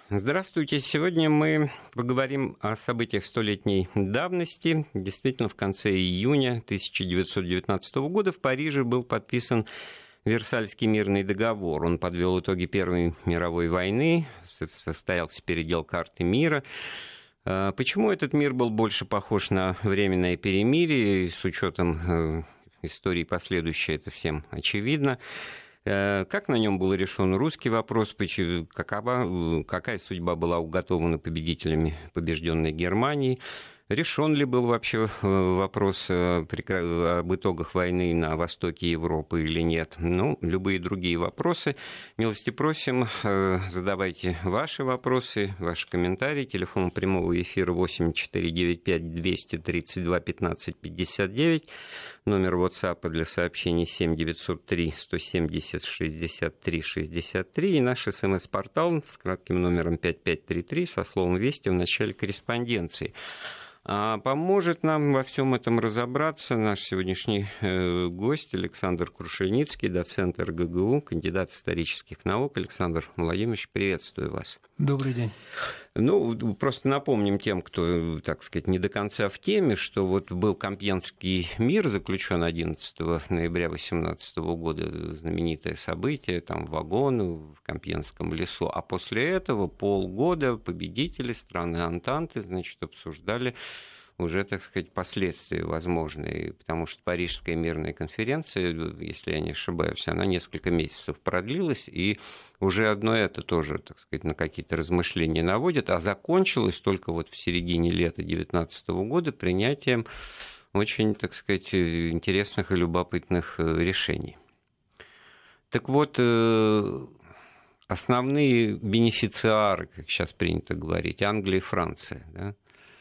Здравствуйте. Сегодня мы поговорим о событиях столетней давности. Действительно, в конце июня 1919 года в Париже был подписан Версальский мирный договор. Он подвел итоги Первой мировой войны, состоялся передел карты мира. Почему этот мир был больше похож на временное перемирие, с учетом истории последующей, это всем очевидно. Как на нем был решен русский вопрос, какая судьба была уготована победителями побежденной Германии, решен ли был вообще вопрос об итогах войны на востоке Европы или нет. Любые другие вопросы. Милости просим, задавайте ваши вопросы, ваши комментарии. Телефон прямого эфира 8495-232-1559. Номер WhatsApp для сообщений 7903-170-63-63. И наш СМС-портал с кратким номером 5533 со словом «Вести» в начале корреспонденции. Поможет нам во всем этом разобраться наш сегодняшний гость Александр Крушельницкий, доцент РГГУ, кандидат исторических наук. Александр Владимирович, приветствую вас. Добрый день. Просто напомним тем, кто, так сказать, не до конца в теме, что вот был Компьенский мир, заключен 11 ноября 18 года, знаменитое событие, там вагон в Компьенском лесу, а после этого полгода победители страны Антанты, обсуждали уже, так сказать, последствия возможные, потому что Парижская мирная конференция, если я не ошибаюсь, она несколько месяцев продлилась, и уже одно это тоже, так сказать, на какие-то размышления наводит, а закончилось только вот в середине лета 2019 года принятием очень, так сказать, интересных и любопытных решений. Так вот, основные бенефициары, как сейчас принято говорить, Англия и Франция, да?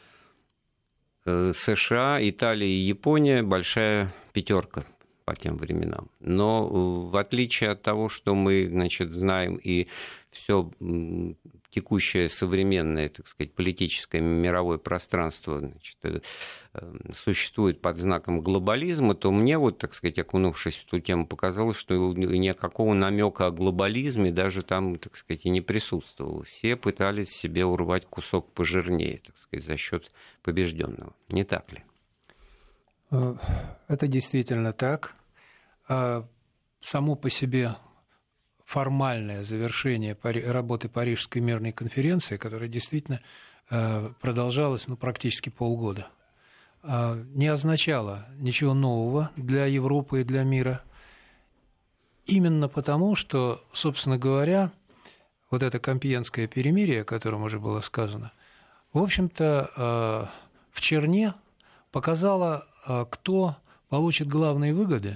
США, Италия и Япония — большая пятерка по тем временам. Но в отличие от того, что мы, знаем, и все текущее современное, так сказать, политическое мировое пространство существует под знаком глобализма, то мне, так сказать, окунувшись в ту тему, показалось, что никакого намека о глобализме даже там, так сказать, и не присутствовало. Все пытались себе урвать кусок пожирнее, так сказать, за счет побежденного. Не так ли? Это действительно так. Само по себе формальное завершение работы Парижской мирной конференции, которая действительно продолжалась практически полгода, не означало ничего нового для Европы и для мира. Именно потому, что, собственно говоря, вот это Компьенское перемирие, о котором уже было сказано, в общем-то, в черне показало, кто получит главные выгоды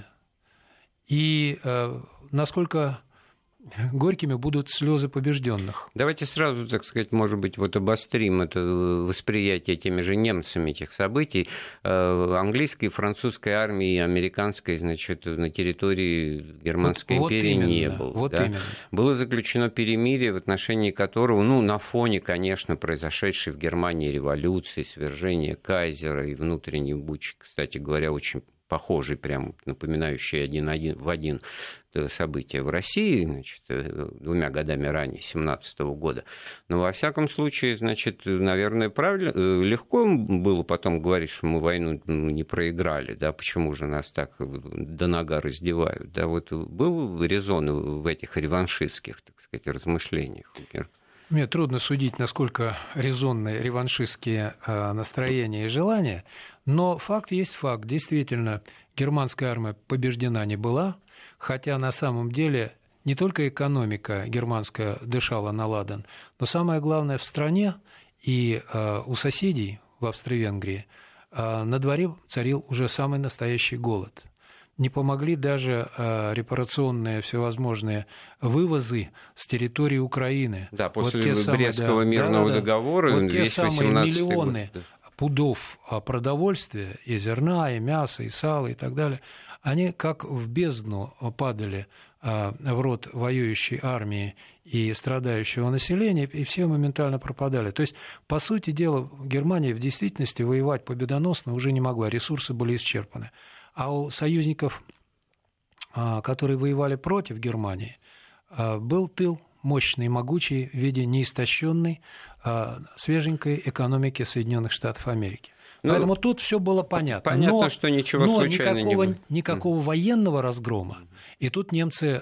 и насколько горькими будут слезы побежденных. Давайте сразу, так сказать, может быть, обострим это восприятие теми же немцами этих событий. Английской и французской армии, американской, на территории Германской империи не было. Да? Было заключено перемирие, в отношении которого, на фоне, конечно, произошедшей в Германии революции, свержения кайзера и внутренней бучи, кстати говоря, очень похожий, прям напоминающий один в один события в России, 2 годами ранее, 17 года. Но, во всяком случае, наверное, правильно, легко было потом говорить, что мы войну не проиграли, да, почему же нас так до нога раздевают, да, был резон в этих реваншистских, так сказать, размышлениях. Мне трудно судить, насколько резонны реваншистские настроения и желания, но факт есть факт. Действительно, германская армия побеждена не была, хотя на самом деле не только экономика германская дышала на ладан, но самое главное в стране и у соседей в Австро-Венгрии на дворе царил уже самый настоящий голод. Не помогли даже репарационные всевозможные вывозы с территории Украины. Да, после Брестского мирного договора те самые миллионы пудов продовольствия, и зерна, и мяса, и сала, и так далее, они как в бездну падали в рот воюющей армии и страдающего населения, и все моментально пропадали. То есть, по сути дела, Германия в действительности воевать победоносно уже не могла, ресурсы были исчерпаны. А у союзников, которые воевали против Германии, был тыл мощной и могучей в виде неистощенной, свеженькой экономики Соединенных Штатов Америки. Поэтому тут все было понятно. Понятно, что ничего случайно не было. Никакого военного разгрома. И тут немцы,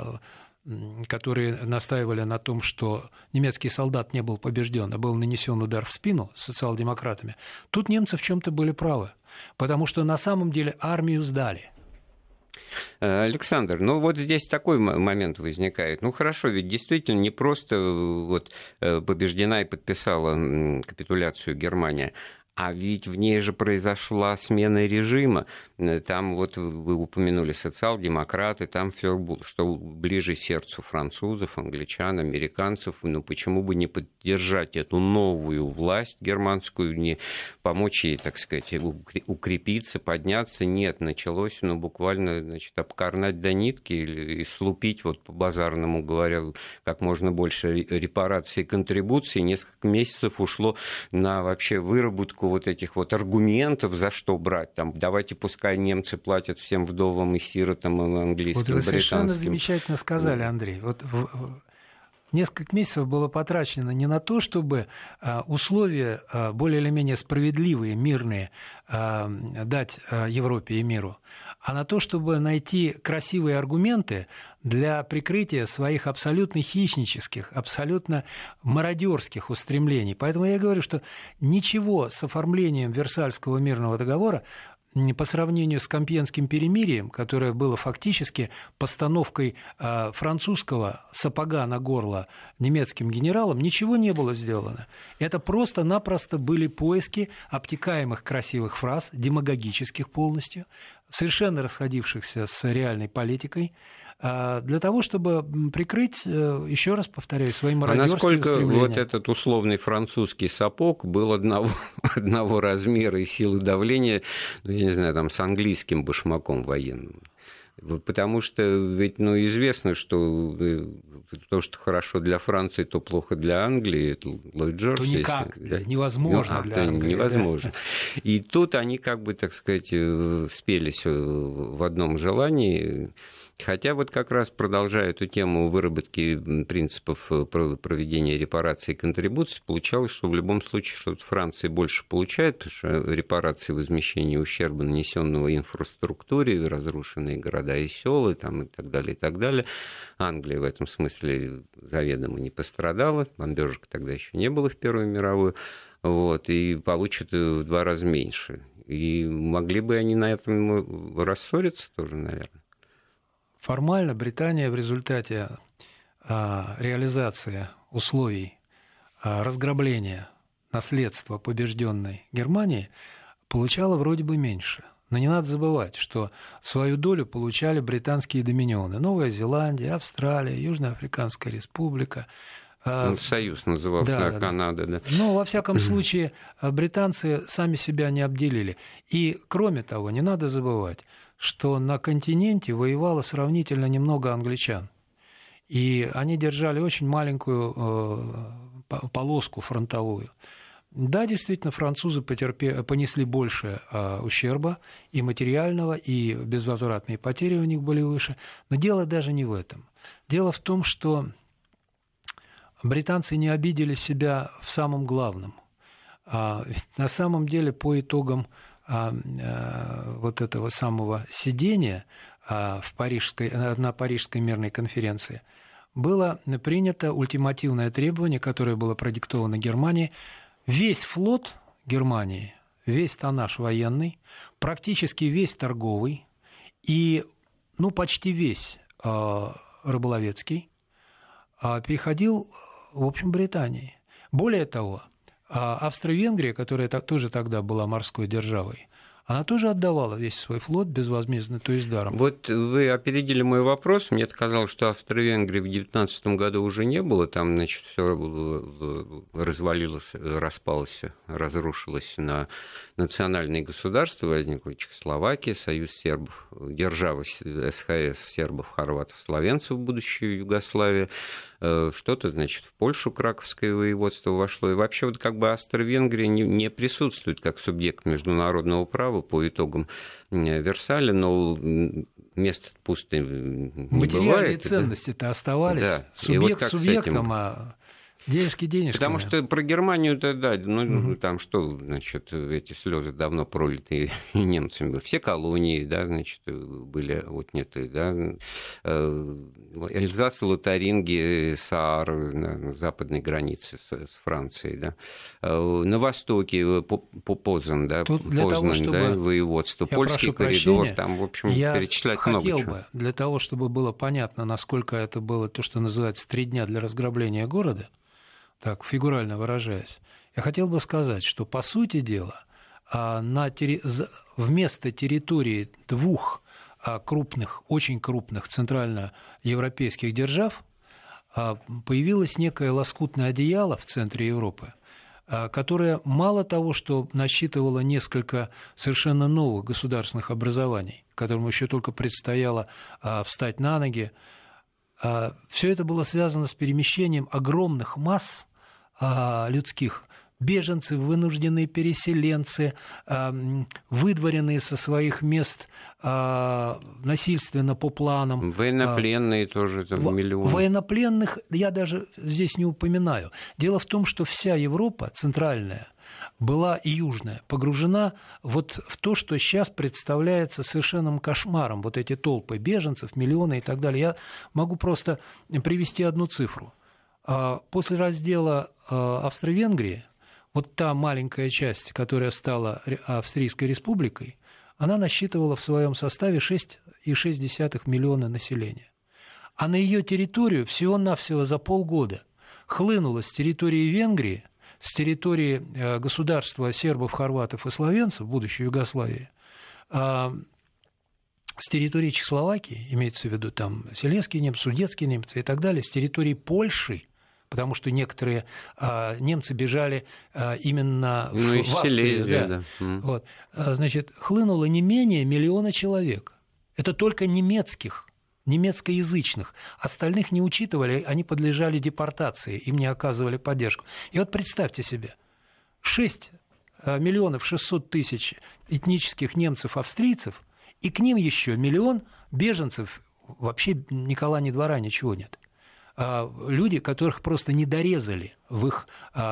которые настаивали на том, что немецкий солдат не был побежден, а был нанесен удар в спину социал-демократами, тут немцы в чем-то были правы. Потому что на самом деле армию сдали. Александр, вот здесь такой момент возникает. Хорошо, ведь действительно не просто побеждена и подписала капитуляцию Германия, а ведь в ней же произошла смена режима. Там вы упомянули социал-демократы, там все было, что ближе сердцу французов, англичан, американцев. Почему бы не поддержать эту новую власть германскую, не помочь ей, так сказать, укрепиться, подняться? Нет, началось буквально, обкорнать до нитки и слупить, по-базарному говоря, как можно больше репараций и контрибуций. Несколько месяцев ушло на вообще выработку этих аргументов, за что брать. Давайте пускай немцы платят всем вдовам и сиротам, английским, вы британским. Совершенно замечательно сказали, Андрей. Несколько месяцев было потрачено не на то, чтобы условия более или менее справедливые, мирные дать Европе и миру, а на то, чтобы найти красивые аргументы для прикрытия своих абсолютно хищнических, абсолютно мародерских устремлений. Поэтому я говорю, что ничего с оформлением Версальского мирного договора по сравнению с Компьенским перемирием, которое было фактически постановкой французского сапога на горло немецким генералам, ничего не было сделано. Это просто-напросто были поиски обтекаемых красивых фраз, демагогических полностью, совершенно расходившихся с реальной политикой, для того, чтобы прикрыть, еще раз повторяю, свои мародерские устремления. А насколько этот условный французский сапог был одного размера и силы давления, я не знаю, с английским башмаком военным? Потому что ведь известно, что то, что хорошо для Франции, то плохо для Англии. Это Ллойд Джордж. То никак, невозможно для Англии. Невозможно. Да. И тут они, так сказать, спелись в одном желании. Хотя как раз продолжая эту тему выработки принципов проведения репараций и контрибуций, получалось, что в любом случае что-то Франция больше получает, потому что репарации, возмещение ущерба, нанесенного инфраструктуре, разрушенные города и села, и так далее, и так далее. Англия в этом смысле заведомо не пострадала, бомбежек тогда еще не было в Первую мировую, и получат в 2 раза меньше. И могли бы они на этом рассориться тоже, наверное. Формально Британия в результате реализации условий разграбления наследства побежденной Германии получала вроде бы меньше. Но не надо забывать, что свою долю получали британские доминионы. Новая Зеландия, Австралия, Южноафриканская республика. Союз назывался, Канада. Да. Но, во всяком случае, британцы сами себя не обделили. И, кроме того, не надо забывать, что на континенте воевало сравнительно немного англичан. И они держали очень маленькую полоску фронтовую. Да, действительно, французы понесли больше ущерба и материального, и безвозвратные потери у них были выше. Но дело даже не в этом. Дело в том, что британцы не обидели себя в самом главном. Ведь на самом деле, по итогам этого самого сидения на Парижской мирной конференции было принято ультимативное требование, которое было продиктовано Германией. Весь флот Германии, весь тоннаж военный, практически весь торговый и почти весь рыболовецкий переходил, в общем, Британии. Более того, Австро-Венгрия, которая тоже тогда была морской державой, она тоже отдавала весь свой флот безвозмездно, то есть даром. Вы опередили мой вопрос. Мне казалось, что Австро-Венгрии в 1919 году уже не было. Там, все развалилось, распалось, разрушилось на национальные государства. Возникла Чехословакия, Союз сербов, держава СХС сербов, хорватов, словенцев, будущую Югославию. Что-то, в Польшу Краковское воеводство вошло. И вообще, Австро-Венгрия не присутствует как субъект международного права по итогам Версаля, но место пустым не бывает. Материальные ценности-то оставались. Да. Субъект субъектом, а денежки денежками. Потому что про Германию-то, да, там что, значит, эти слезы давно пролиты немцами. Все колонии, да, значит, были отняты, да. Эльзас, Лотарингия, Саар на западной границе с Францией, да. На востоке Позnan, да, воеводство, польский коридор, там, в общем, перечислять много чего. Я хотел бы, для того, чтобы было понятно, насколько это было то, что называется 3 дня для разграбления города, так, фигурально выражаясь, я хотел бы сказать, что, по сути дела, вместо территории 2 крупных, очень крупных центральноевропейских держав появилось некое лоскутное одеяло в центре Европы, которое мало того, что насчитывало несколько совершенно новых государственных образований, которым еще только предстояло встать на ноги, все это было связано с перемещением огромных масс людских, беженцы, вынужденные переселенцы, выдворенные со своих мест насильственно по планам. Военнопленные тоже там миллионы. Военнопленных я даже здесь не упоминаю. Дело в том, что вся Европа центральная была и южная погружена вот в то, что сейчас представляется совершенным кошмаром. Вот эти толпы беженцев, миллионы и так далее. Я могу просто привести одну цифру. После раздела Австро-Венгрии, вот та маленькая часть, которая стала Австрийской республикой, она насчитывала в своем составе 6,6 миллиона населения. А на ее территорию всего-навсего за полгода хлынуло с территории Венгрии, с территории государства сербов, хорватов и словенцев, будущей Югославии, с территории Чехословакии, имеется в виду там селезские немцы, судетские немцы и так далее, с территории Польши, потому что некоторые немцы бежали именно в Австрию. Да. Вот. Значит, хлынуло не менее 1 миллиона человек. Это только немецкоязычных. Остальных не учитывали, они подлежали депортации, им не оказывали поддержку. И вот представьте себе, 6 миллионов 600 тысяч этнических немцев-австрийцев, и к ним еще 1 миллион беженцев, вообще ни кола, ни двора, ничего нет. Люди, которых просто не дорезали в их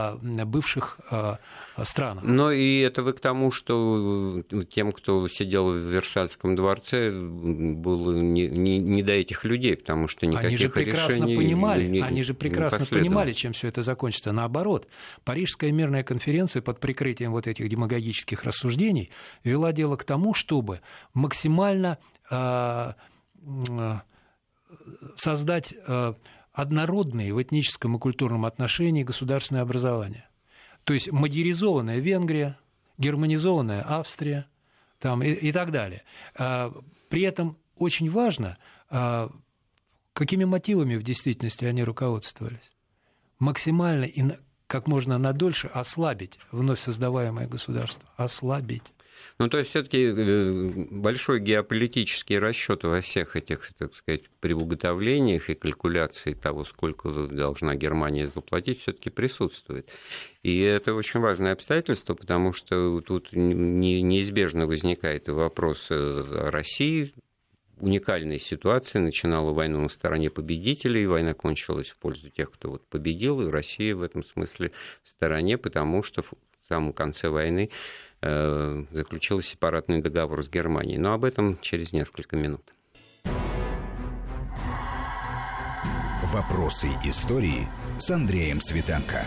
бывших странах. Но и это вы к тому, что тем, кто сидел в Версальском дворце, было не до этих людей, потому что никаких решений Они же прекрасно понимали, чем все это закончится. Наоборот, Парижская мирная конференция под прикрытием вот этих демагогических рассуждений вела дело к тому, чтобы максимально создать однородные в этническом и культурном отношении государственное образование. То есть модернизованная Венгрия, германизованная Австрия там, и так далее. При этом очень важно, какими мотивами в действительности они руководствовались. Максимально и как можно надольше ослабить вновь создаваемое государство. Ослабить. Ну, то есть, все-таки большой геополитический расчет во всех этих, так сказать, приуготовлениях и калькуляции того, сколько должна Германия заплатить, все-таки присутствует. И это очень важное обстоятельство, потому что тут неизбежно возникает вопрос о России. Уникальная ситуация. Начинала войну на стороне победителей, война кончилась в пользу тех, кто вот победил, и Россия в этом смысле в стороне, потому что в самом конце войны заключила сепаратный договор с Германией. Но об этом через несколько минут. Вопросы истории с Андреем Светенко.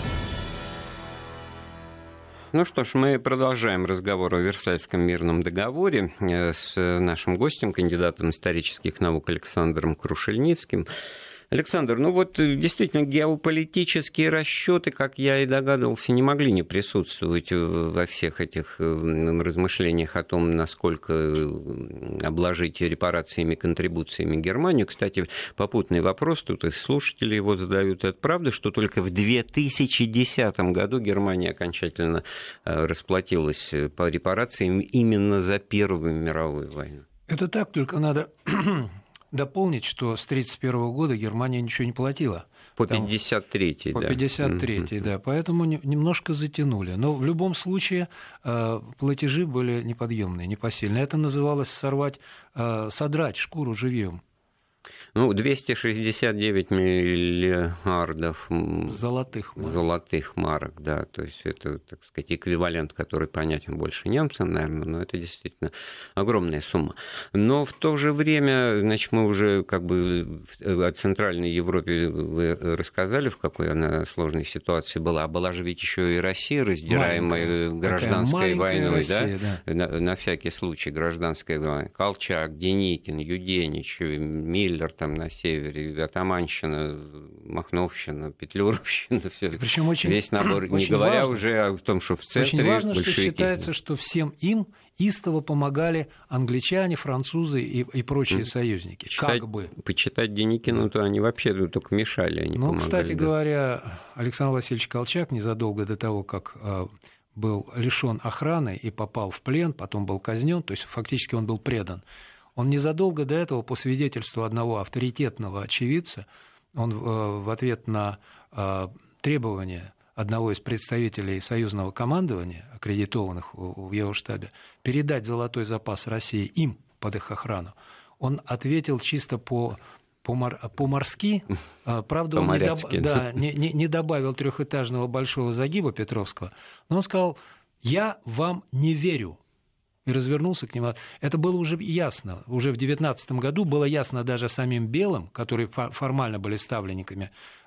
Ну что ж, мы продолжаем разговор о Версальском мирном договоре с нашим гостем, кандидатом исторических наук Александром Крушельницким. Александр, ну вот действительно геополитические расчеты, как я и догадывался, не могли не присутствовать во всех этих размышлениях о том, насколько обложить репарациями, контрибуциями Германию. Кстати, попутный вопрос, тут и слушатели его задают. Это правда, что только в 2010 году Германия окончательно расплатилась по репарациям именно за Первую мировую войну? Это так, только надо дополнить, что с 1931 года Германия ничего не платила По 53-й, да. По 53-й, да. Поэтому немножко затянули. Но в любом случае платежи были неподъемные, непосильные. Это называлось содрать шкуру живьем. 269 миллиардов золотых марок, да, то есть это, так сказать, эквивалент, который понятен больше немцам, наверное, но это действительно огромная сумма. Но в то же время, значит, мы уже как бы о Центральной Европе вы рассказали, в какой она сложной ситуации была, а была же ведь еще и Россия, раздираемая гражданской войной, Россия, да? На всякий случай гражданская война. Колчак, Деникин, Юденич, Миллер там на севере, Атаманщина, Махновщина, Петлюровщина, все. Причем весь набор, не говоря важно, уже о том, что в центре очень важно, большевики. Что считается, что всем им истово помогали англичане, французы и прочие союзники. Почитать Деникину, то они вообще только мешали, они помогали. Кстати говоря, Александр Васильевич Колчак незадолго до того, как был лишен охраны и попал в плен, потом был казнен, то есть фактически он был предан. Он незадолго до этого, по свидетельству одного авторитетного очевидца, он в ответ на требования одного из представителей союзного командования, аккредитованных в его штабе, передать золотой запас России им под их охрану, он ответил чисто по-морски, правда, он не добавил трехэтажного большого загиба Петровского, но он сказал: «Я вам не верю». И развернулся к нему. Это было уже ясно. Уже в 1919 году было ясно даже самим белым, которые формально были ставленниками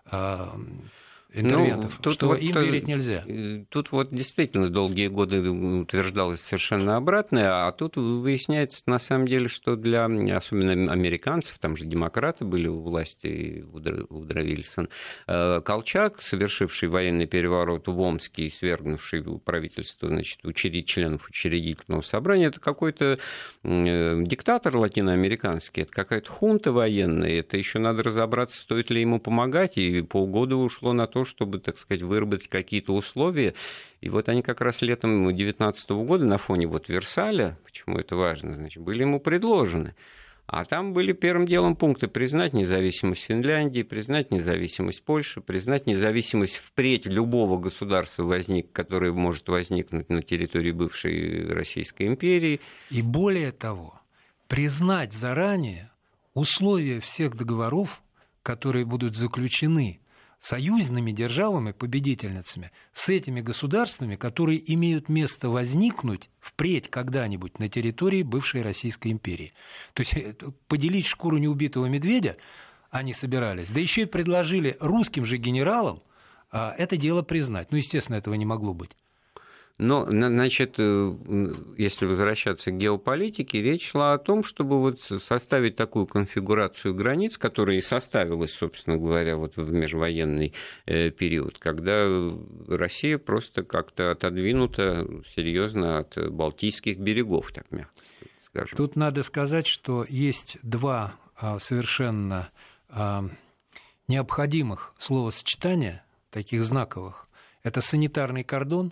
интервентов, что им верить нельзя. Тут вот действительно долгие годы утверждалось совершенно обратное, а тут выясняется на самом деле, что для особенно американцев, там же демократы были у власти, Вудро Вильсон, Колчак, совершивший военный переворот в Омске и свергнувший правительство, значит, членов учредительного собрания, это какой-то диктатор латиноамериканский, это какая-то хунта военная, это еще надо разобраться, стоит ли ему помогать, и полгода ушло на то, чтобы, так сказать, выработать какие-то условия. И вот они как раз летом 2019 года на фоне вот Версаля, почему это важно, значит, были ему предложены. А там были первым делом пункты: признать независимость Финляндии, признать независимость Польши, признать независимость впредь любого государства, которое может возникнуть на территории бывшей Российской империи. И более того, признать заранее условия всех договоров, которые будут заключены союзными державами, победительницами, с этими государствами, которые имеют место возникнуть впредь когда-нибудь на территории бывшей Российской империи. То есть поделить шкуру неубитого медведя они собирались, да еще и предложили русским же генералам это дело признать. Естественно, этого не могло быть. Но, значит, если возвращаться к геополитике, речь шла о том, чтобы вот составить такую конфигурацию границ, которая и составилась, собственно говоря, вот в межвоенный период, когда Россия просто как-то отодвинута серьезно от Балтийских берегов, так мягко скажем. Тут надо сказать, что есть два совершенно необходимых словосочетания, таких знаковых. Это санитарный кордон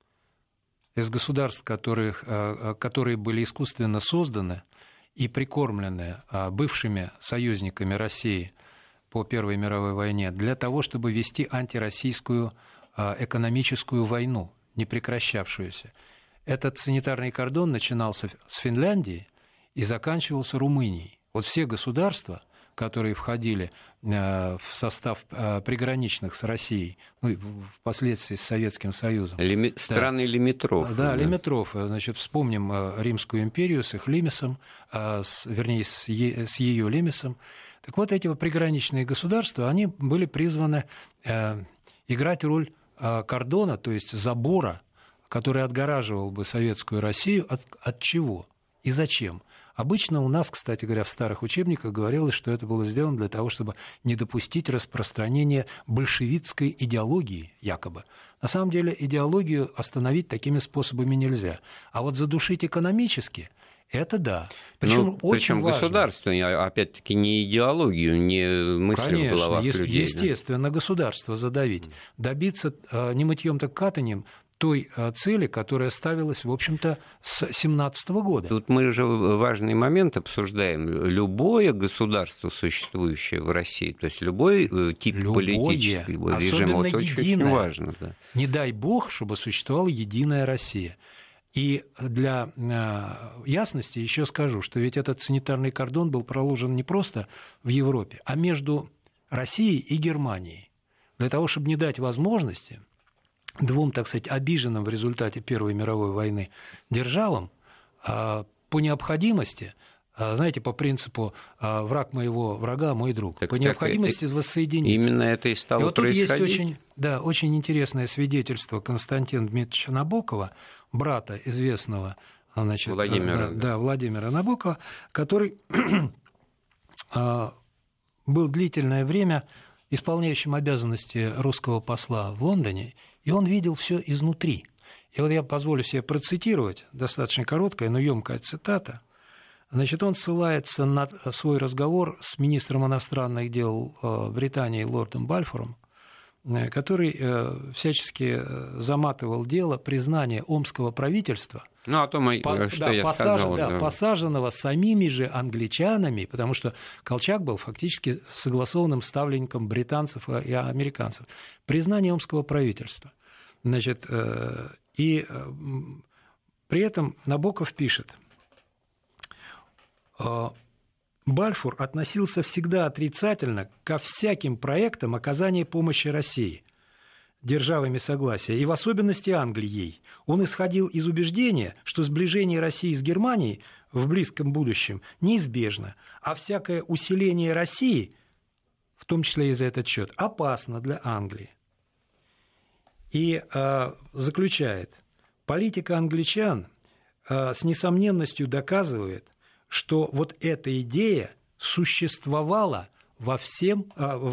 из государств, которые были искусственно созданы и прикормлены бывшими союзниками России по Первой мировой войне для того, чтобы вести антироссийскую экономическую войну, не прекращавшуюся. Этот санитарный кордон начинался с Финляндии и заканчивался Румынией. Вот все государства, которые входили в состав приграничных с Россией, впоследствии с Советским Союзом. Страны лимитров. Да, лимитров. Значит, вспомним Римскую империю с их лимисом, вернее, с ее лимисом. Так вот, эти приграничные государства, они были призваны играть роль кордона, то есть забора, который отгораживал бы Советскую Россию от чего и зачем. Обычно у нас, кстати говоря, в старых учебниках говорилось, что это было сделано для того, чтобы не допустить распространения большевистской идеологии, якобы. На самом деле идеологию остановить такими способами нельзя. А вот задушить экономически – это да. Причем государство, опять-таки, не идеологию, не мысли в головах людей. Естественно, государство задавить. Добиться не мытьем, так катанием той цели, которая ставилась, в общем-то, с 17 года. Тут мы же важный момент обсуждаем. Любое государство, существующее в России, то есть любой тип политического режима, вот очень важно. Да. Не дай бог, чтобы существовала единая Россия. И для ясности еще скажу, что ведь этот санитарный кордон был проложен не просто в Европе, а между Россией и Германией. Для того, чтобы не дать возможности двум, так сказать, обиженным в результате Первой мировой войны державам по необходимости, знаете, по принципу «враг моего врага – мой друг», по необходимости воссоединиться. Именно это и стало происходить. Вот тут есть очень интересное свидетельство Константина Дмитриевича Набокова, брата известного Владимира Набокова, который был длительное время исполняющим обязанности русского посла в Лондоне, и он видел все изнутри. И вот я позволю себе процитировать, достаточно короткая, но ёмкая цитата. Значит, он ссылается на свой разговор с министром иностранных дел Британии лордом Бальфором, который всячески заматывал дело признания омского правительства, посаженного самими же англичанами, потому что Колчак был фактически согласованным ставленником британцев и американцев, признание омского правительства. Значит, и при этом Набоков пишет: Бальфур относился всегда отрицательно ко всяким проектам оказания помощи России державами согласия, и в особенности Англии. Он исходил из убеждения, что сближение России с Германией в близком будущем неизбежно, а всякое усиление России, в том числе и за этот счет, опасно для Англии. И заключает: политика англичан с несомненностью доказывает, что вот эта идея существовала во всех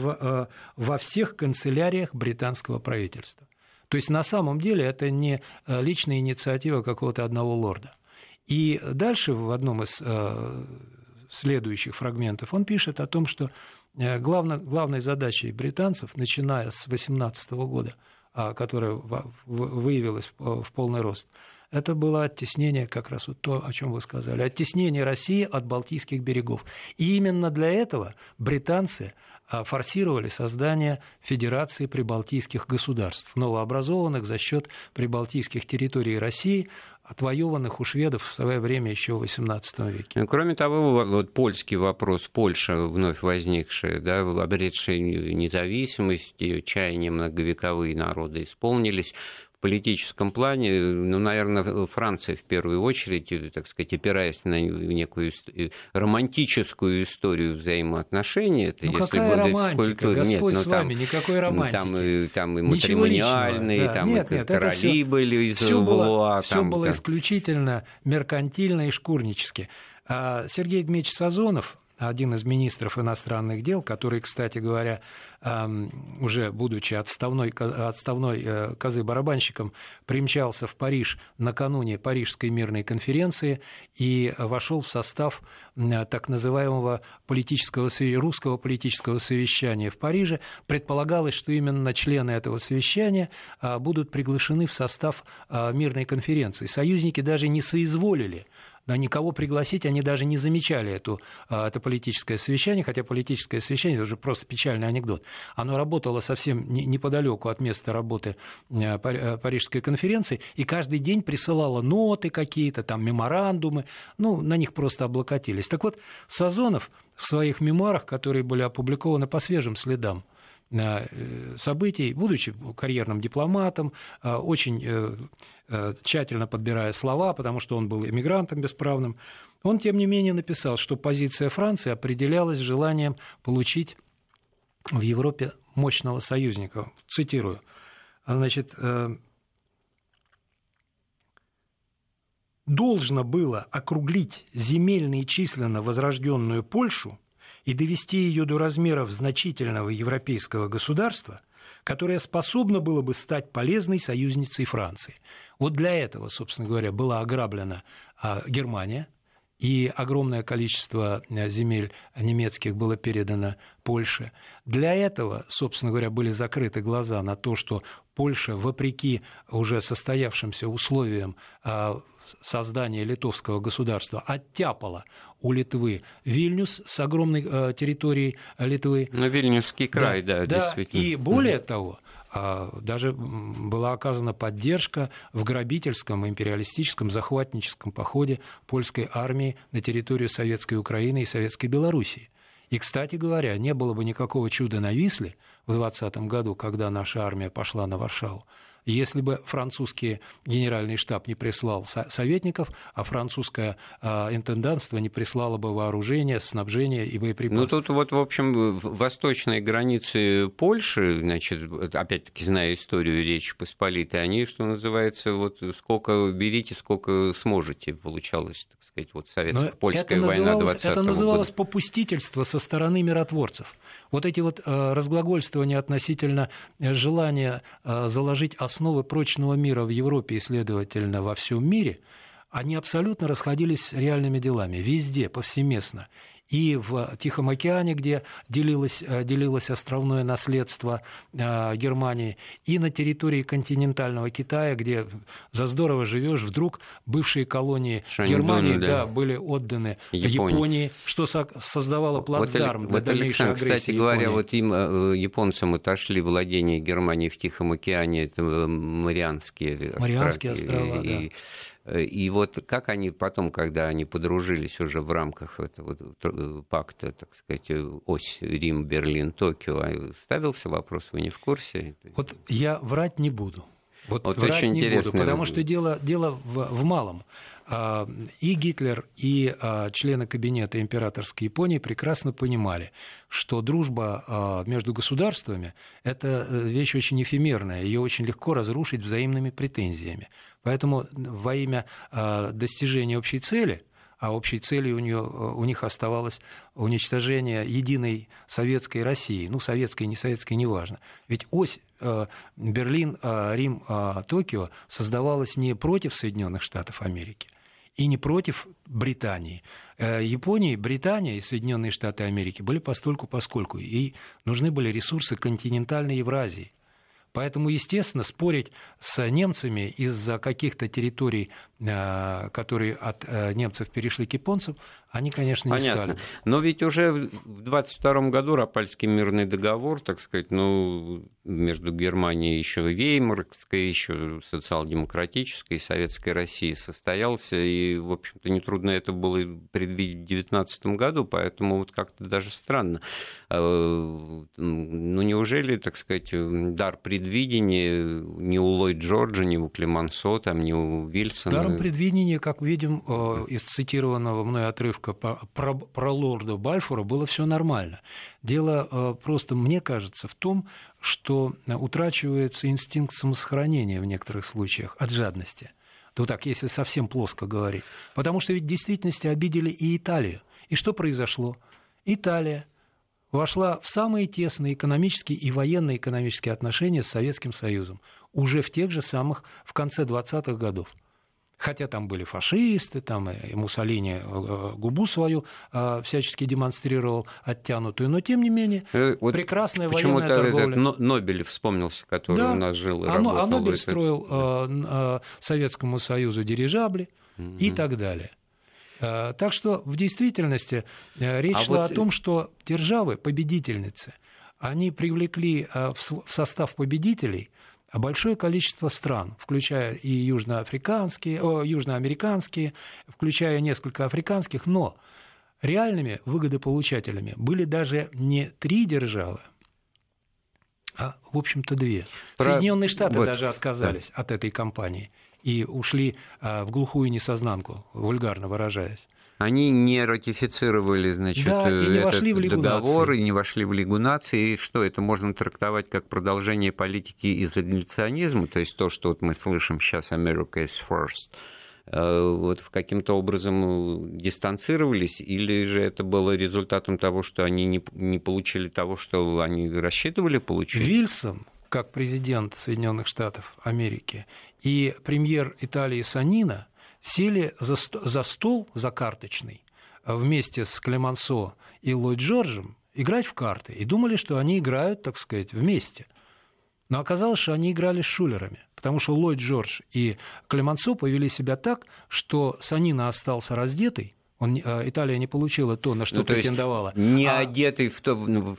канцеляриях британского правительства. То есть на самом деле это не личная инициатива какого-то одного лорда. И дальше в одном из следующих фрагментов он пишет о том, что главной задачей британцев, начиная с 18 года, которая выявилась в полный рост, это было оттеснение, как раз вот то, о чем вы сказали, оттеснение России от Балтийских берегов. И именно для этого британцы форсировали создание Федерации прибалтийских государств, новообразованных за счет прибалтийских территорий России, отвоеванных у шведов в свое время еще в XVIII веке. Кроме того, вот польский вопрос, Польша вновь возникшая, да, обретшая независимость, ее чаяния многовековые народы исполнились. В политическом плане, наверное, Франция в первую очередь, так сказать, опираясь на некую романтическую историю взаимоотношений. Это если какая романтика? Господь с вами, никакой романтики. Там и матримониальные, там и короли были из Валуа. Все было исключительно меркантильно и шкурнически. Сергей Дмитриевич Сазонов, один из министров иностранных дел, который, кстати говоря, уже будучи отставной козы-барабанщиком, примчался в Париж накануне Парижской мирной конференции и вошел в состав так называемого русского политического совещания в Париже. Предполагалось, что именно члены этого совещания будут приглашены в состав мирной конференции. Союзники даже не соизволили никого пригласить, они даже не замечали это политическое совещание, хотя политическое совещание – это уже просто печальный анекдот. Оно работало совсем неподалеку от места работы Парижской конференции, и каждый день присылало ноты какие-то, там меморандумы, на них просто облокотились. Так вот, Сазонов в своих мемуарах, которые были опубликованы по свежим следам событий, будучи карьерным дипломатом, очень тщательно подбирая слова, потому что он был эмигрантом бесправным, он, тем не менее, написал, что позиция Франции определялась желанием получить в Европе мощного союзника. Цитирую. Значит, должно было округлить земельно и численно возрожденную Польшу и довести ее до размеров значительного европейского государства, которое способно было бы стать полезной союзницей Франции. Вот для этого, собственно говоря, была ограблена Германия, и огромное количество земель немецких было передано Польше. Для этого, собственно говоря, были закрыты глаза на то, что Польша, вопреки уже состоявшимся условиям создания литовского государства, оттяпала у Литвы Вильнюс с огромной территорией Литвы. Вильнюсский край, да, действительно. И более того, даже была оказана поддержка в грабительском, империалистическом, захватническом походе польской армии на территорию Советской Украины и Советской Белоруссии. И, кстати говоря, не было бы никакого чуда на Висле в 2020 году, когда наша армия пошла на Варшаву, если бы французский генеральный штаб не прислал советников, а французское интендантство не прислало бы вооружение, снабжение и боеприпасы. Ну, тут вот, в общем, восточные границы Польши, значит, опять-таки, зная историю Речи Посполитой, они, что называется, вот сколько берите, сколько сможете, получалось, так сказать, вот советско-польская война 20-го года. Это называлось попустительство со стороны миротворцев. Вот эти вот разглагольствования относительно желания заложить основы прочного мира в Европе и, следовательно, во всем мире, они абсолютно расходились с реальными делами, везде, повсеместно. И в Тихом океане, где делилось островное наследство Германии, и на территории континентального Китая, где за здорово живешь, вдруг бывшие колонии Германии были отданы Японии, что создавало плацдарм для дальнейшей агрессии. Кстати говоря, вот им, японцам, отошли владения Германии в Тихом океане, это Марианские острова, да. И вот как они потом, когда они подружились уже в рамках этого пакта, так сказать, ось Рим, Берлин, Токио, ставился вопрос, вы не в курсе? Вот я врать не буду. Вот очень интересно. Потому что дело в малом. И Гитлер, и члены кабинета императорской Японии прекрасно понимали, что дружба между государствами – это вещь очень эфемерная, ее очень легко разрушить взаимными претензиями. Поэтому во имя достижения общей цели, а общей целью у них оставалось уничтожение единой советской России, советской, не советской, неважно. Ведь ось Берлин, Рим, Токио создавалась не против Соединенных Штатов Америки и не против Британии. Япония, Британия и Соединенные Штаты Америки были постольку-поскольку, и нужны были ресурсы континентальной Евразии. Поэтому, естественно, спорить с немцами из-за каких-то территорий, которые от немцев перешли к японцам, они, конечно, не стали. Но ведь уже в 1922 году Раппальский мирный договор, так сказать, между Германией еще Веймарской, еще социал-демократической и советской Россией состоялся, и, в общем-то, нетрудно это было предвидеть в 1919 году, поэтому вот как-то даже странно. Неужели, так сказать, дар предвидения ни у Ллойд Джорджа, ни у Клемансо, ни у Вильсона? Даром предвидения, как видим из цитированного мной отрывка про лорда Бальфура, было все нормально. Дело просто, мне кажется, в том, что утрачивается инстинкт самосохранения в некоторых случаях от жадности. То так, если совсем плоско говорить. Потому что ведь в действительности обидели и Италию. И что произошло? Италия вошла в самые тесные экономические и военно-экономические отношения с Советским Союзом уже в тех же самых, в конце 20-х годов. Хотя там были фашисты, там и Муссолини губу свою всячески демонстрировал оттянутую, но тем не менее прекрасная военная торговля. Почему-то Нобель вспомнился, который у нас жил и работал. А Нобель строил Советскому Союзу дирижабли и так далее. Так что в действительности речь шла о том, что державы-победительницы, они привлекли в состав победителей большое количество стран, включая и южноамериканские, включая несколько африканских, но реальными выгодополучателями были даже не 3 державы, а, в общем-то, 2. Соединенные Штаты даже отказались от этой кампании и ушли в глухую несознанку, вульгарно выражаясь. Они не ратифицировали, этот договор и не вошли в Лигу наций. И что, это можно трактовать как продолжение политики изоляционизма, то есть то, что вот мы слышим сейчас «America is first», вот каким-то образом дистанцировались, или же это было результатом того, что они не получили того, что они рассчитывали получить? Вильсон, как президент Соединенных Штатов Америки, и премьер Италии Сонина сели за стол, за карточный, вместе с Клемансо и Ллойд Джорджем играть в карты. И думали, что они играют, так сказать, вместе. Но оказалось, что они играли с шулерами. Потому что Ллойд Джордж и Клемансо повели себя так, что Санина остался раздетый. Италия не получила то, на что претендовала. Не одетый в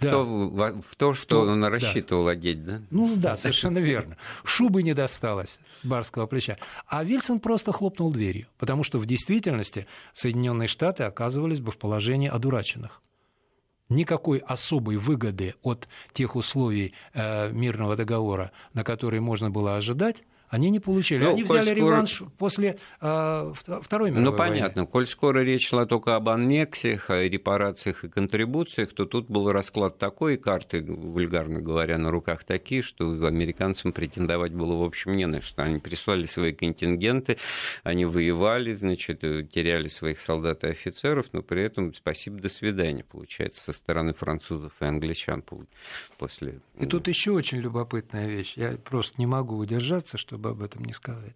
то, что он рассчитывал одеть, да? Ну да, совершенно верно. Шубы не досталось с барского плеча. А Вильсон просто хлопнул дверью, потому что в действительности Соединенные Штаты оказывались бы в положении одураченных. Никакой особой выгоды от тех условий мирного договора, на которые можно было ожидать, они не получили. Они взяли реванш после Второй мировой войны. Понятно. Коль скоро речь шла только об аннексиях, о репарациях и контрибуциях, то тут был расклад такой, и карты, вульгарно говоря, на руках такие, что американцам претендовать было, в общем, не на что. Они прислали свои контингенты, они воевали, значит, теряли своих солдат и офицеров, но при этом спасибо, до свидания, получается, со стороны французов и англичан после... И тут еще очень любопытная вещь. Я просто не могу удержаться, чтобы об этом не сказать.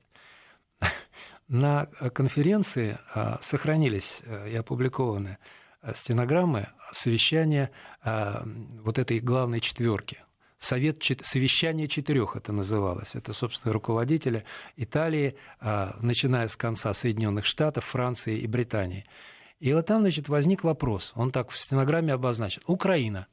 На конференции сохранились и опубликованы стенограммы совещания вот этой главной четверки. Совещание четырех это называлось. Это, собственно, руководители Италии, начиная с конца Соединенных Штатов, Франции и Британии. И вот там, значит, возник вопрос. Он так в стенограмме обозначен. Украина.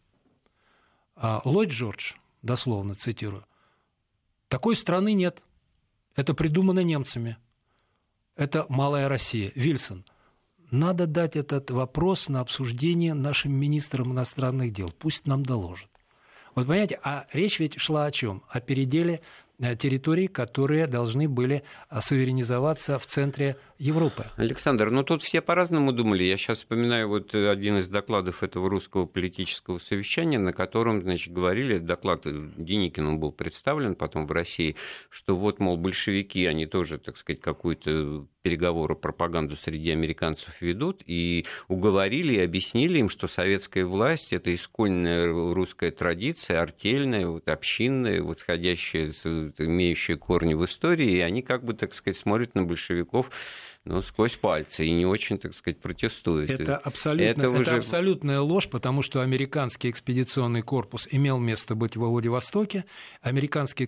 Ллойд Джордж, дословно цитирую, такой страны нет. Это придумано немцами. Это малая Россия. Вильсон, надо дать этот вопрос на обсуждение нашим министрам иностранных дел. Пусть нам доложат. Вот понимаете, а речь ведь шла о чем? О переделе территорий, которые должны были суверенизоваться в центре Европы. Александр, тут все по-разному думали. Я сейчас вспоминаю вот один из докладов этого русского политического совещания, на котором, значит, говорили, доклад Деникину был представлен потом в России, что вот, мол, большевики, они тоже, так сказать, какую-то переговоры, пропаганду среди американцев ведут, и уговорили и объяснили им, что советская власть – это исконная русская традиция, артельная, вот, общинная, вот, сходящая, имеющая корни в истории, и они, как бы, так сказать, смотрят на большевиков сквозь пальцы и не очень, так сказать, протестуют. Это абсолютная ложь, потому что американский экспедиционный корпус имел место быть во Владивостоке, американский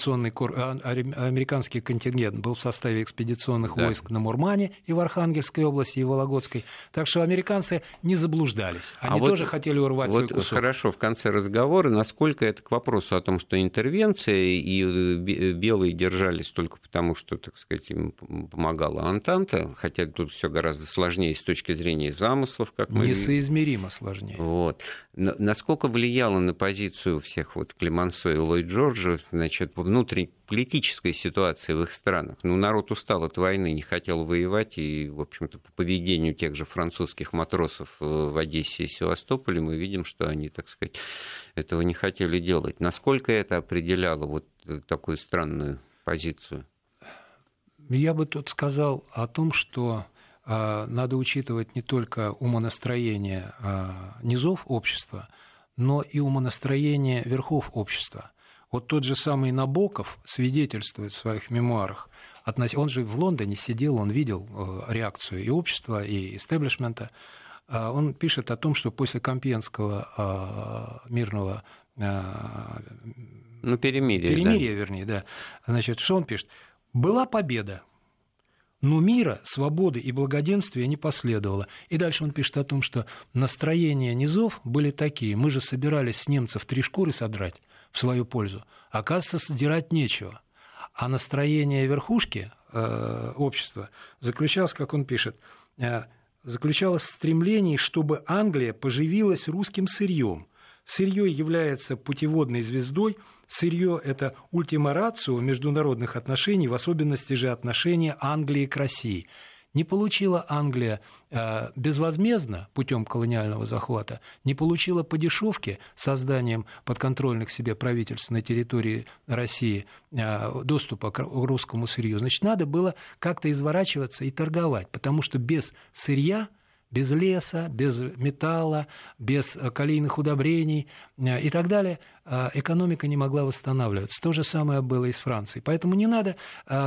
контингент был в составе экспедиционных войск на Мурмане и в Архангельской области, и в Вологодской, так что американцы не заблуждались, они тоже хотели урвать свой кусок. Хорошо, в конце разговора, насколько это к вопросу о том, что интервенция, и белые держались только потому, что, так сказать, им помогала Антанта, хотя тут все гораздо сложнее с точки зрения замыслов, как мы видим. Несоизмеримо сложнее. Вот. Насколько влияло на позицию всех Клемансо и Ллойд Джорджа, значит, внутриполитическая ситуация в их странах? Народ устал от войны, не хотел воевать, и, в общем-то, по поведению тех же французских матросов в Одессе и Севастополе мы видим, что они, так сказать, этого не хотели делать. Насколько это определяло такую странную позицию? Я бы тут сказал о том, что надо учитывать не только умонастроение низов общества, но и умонастроение верхов общества. Вот тот же самый Набоков свидетельствует в своих мемуарах, он же в Лондоне сидел, он видел реакцию и общества, и истеблишмента. Он пишет о том, что после Компьенского мирного перемирия, значит, что он пишет? Была победа, но мира, свободы и благоденствия не последовало. И дальше он пишет о том, что настроения низов были такие. Мы же собирались с немцев 3 шкуры содрать в свою пользу. Оказывается, сдирать нечего. А настроение верхушки общества заключалось, как он пишет, заключалось в стремлении, чтобы Англия поживилась русским сырьем. Сырье является путеводной звездой. Сырье – это ультима рацио международных отношений, в особенности же отношения Англии к России. Не получила Англия безвозмездно путем колониального захвата, не получила по дешевке созданием подконтрольных себе правительств на территории России доступа к русскому сырью. Значит, надо было как-то изворачиваться и торговать, потому что без сырья без леса, без металла, без калийных удобрений и так далее, экономика не могла восстанавливаться. То же самое было и с Францией. Поэтому не надо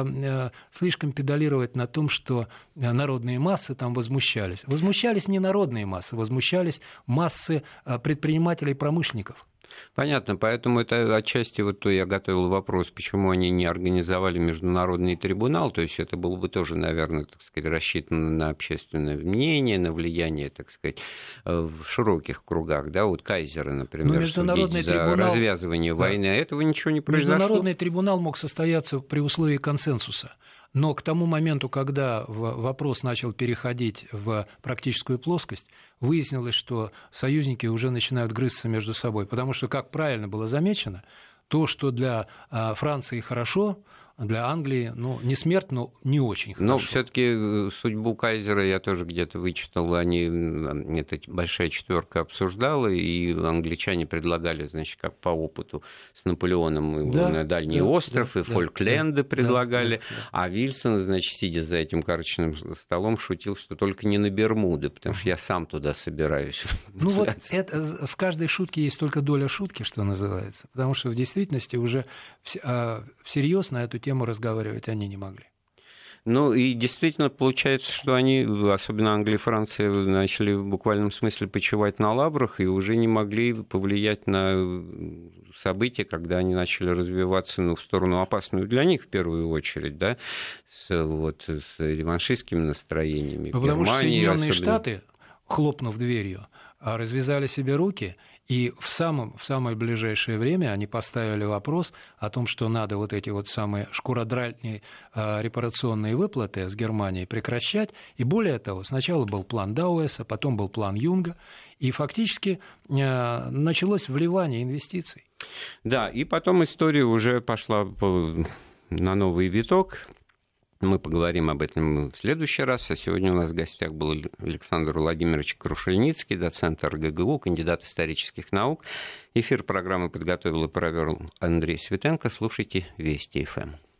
слишком педалировать на том, что народные массы там возмущались. Возмущались не народные массы, возмущались массы предпринимателей и промышленников. Понятно, поэтому это отчасти вот то я готовил вопрос, почему они не организовали международный трибунал, то есть это было бы тоже, наверное, так сказать, рассчитано на общественное мнение, на влияние, так сказать, в широких кругах, да, вот кайзера, например, судить за развязывание войны, а этого ничего не произошло. Международный трибунал мог состояться при условии консенсуса. Но к тому моменту, когда вопрос начал переходить в практическую плоскость, выяснилось, что союзники уже начинают грызться между собой. Потому что, как правильно было замечено, то, что для Франции хорошо, для Англии, не смерть, но не очень хорошо. Но все-таки судьбу кайзера я тоже где-то вычитал, эта большая четверка обсуждала, и англичане предлагали, значит, как по опыту с Наполеоном, на Дальний остров, и Фолкленды предлагали, а Вильсон, значит, сидя за этим карточным столом, шутил, что только не на Бермуды, потому что я сам туда собираюсь. Вот это, в каждой шутке есть только доля шутки, что называется, потому что в действительности уже всерьез на эту тему разговаривать они не могли. Ну и действительно получается, что они, особенно Англия и Франция, начали в буквальном смысле почивать на лаврах и уже не могли повлиять на события, когда они начали развиваться в сторону опасную для них в первую очередь, да, с реваншистскими настроениями. Потому что Соединенные Штаты, хлопнув дверью, развязали себе руки, и в самое ближайшее время они поставили вопрос о том, что надо вот эти вот самые шкуродральные репарационные выплаты с Германией прекращать. И более того, сначала был план Дауэса, потом был план Юнга, и фактически началось вливание инвестиций. Да, и потом история уже пошла на новый виток. Мы поговорим об этом в следующий раз. А сегодня у нас в гостях был Александр Владимирович Крушельницкий, доцент РГГУ, кандидат исторических наук. Эфир программы подготовил и провел Андрей Светенко. Слушайте Вести ФМ.